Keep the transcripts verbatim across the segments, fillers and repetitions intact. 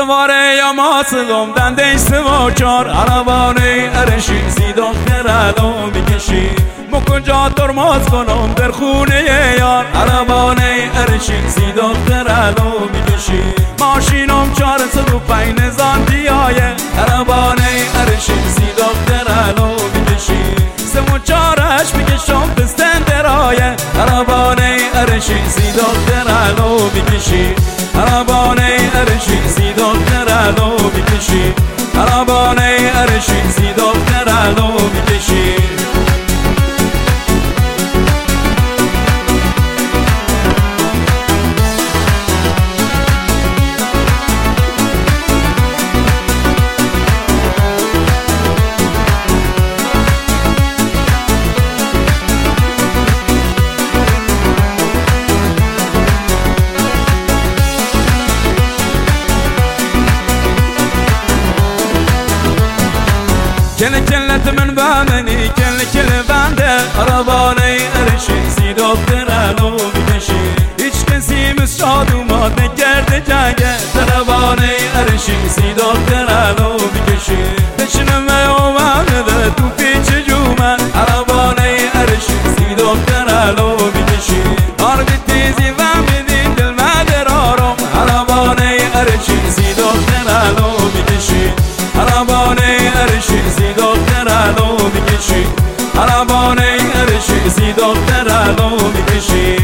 سواره یا ماسدم دندش سوا چار عربانه ارشی سی دختر علو میکشی مو کجا ترماز کنم در خونه یار عربانه ارشی سی دختر علو میکشی ماشینم چهارصد و پنج نزان دیایه عربانه ارشی سی دختر علو میکشی سمو چارش میکشم پستن درایه عربانه ارشی سی دختر علو میکشی عربانه ارشی سی دختر علو میکشی عربانه ارشی سی دختر علو میکشی کل کلت من بامنی کل کل بنده عربانه ارشی سی دختر علو میکشی هیچ کسی مثل شاد اومد نگرده جنگه عربانه ارشی سی دختر علو میکشی بشنم اومده تو پیچ جومن عربانه ارشی سی دختر علو میکشی آر بی تیزی و میدین دل مدر آرام عربانه ارشی سی دختر علو میکشی عربانه ارشی سی دختر علو میکشی عربانه ارشی سی دختر علو میکشی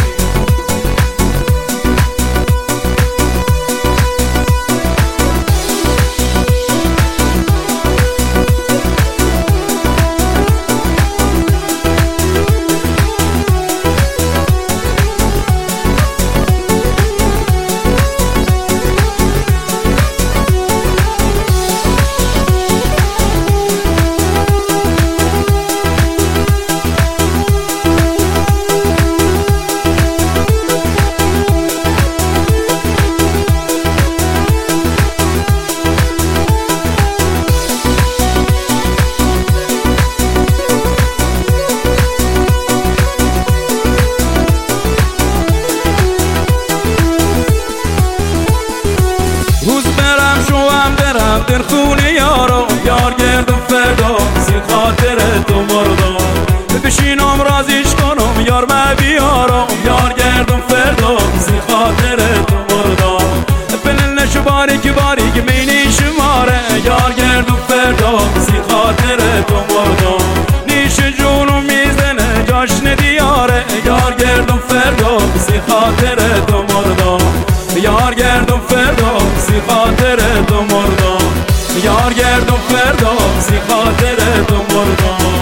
در خونه یارو یار گرد و فردا سی خاطر تو مردم بشینم رازیش کنم یار ما بیارم یار گرد و فردا سی خاطر تو مردم پلن نشو باریک باریک مینی شماره یار گرد و فردا سی خاطر تو مردم نیش جونو میزنه جاشن دیاره یار گرد و فردا سی خاطر تو مردم یار گرد و فردا سی خاطر تو مردم یار گرد و فردا سی خاطر تو مردم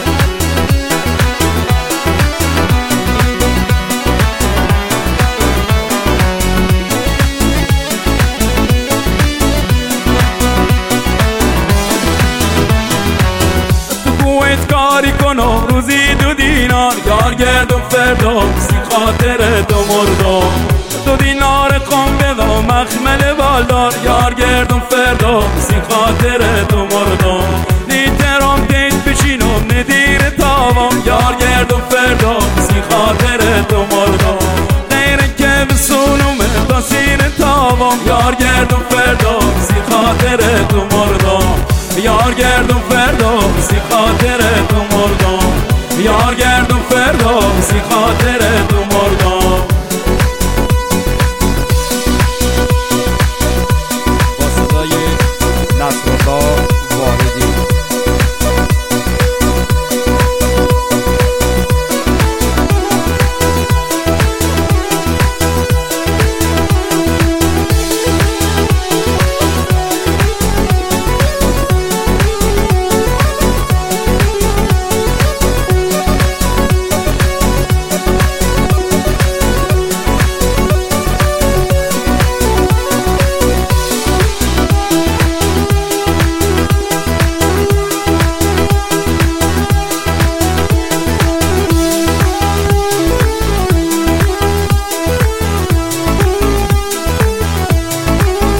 تو کویت کاری کنم روزی دو دینار یار گرد و فردا سی خاطر تو مردم دو دینار قم بدم مخمل بالدار یار گرد و فردا سی خاطر تو مردم نیترام دیت بشینم ندیر تاوام یار گرد و فردا سی خاطر تو مردم غیر که بسونم تا سین تاوام یار گرد و فردا سی خاطر تو مردم یار گرد و فردا سی خاطر تو مردم یار گرد و فردا سی خاطر تو مردم نصرالله واحدی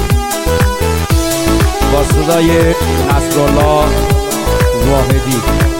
صدای نصرالله واحدی.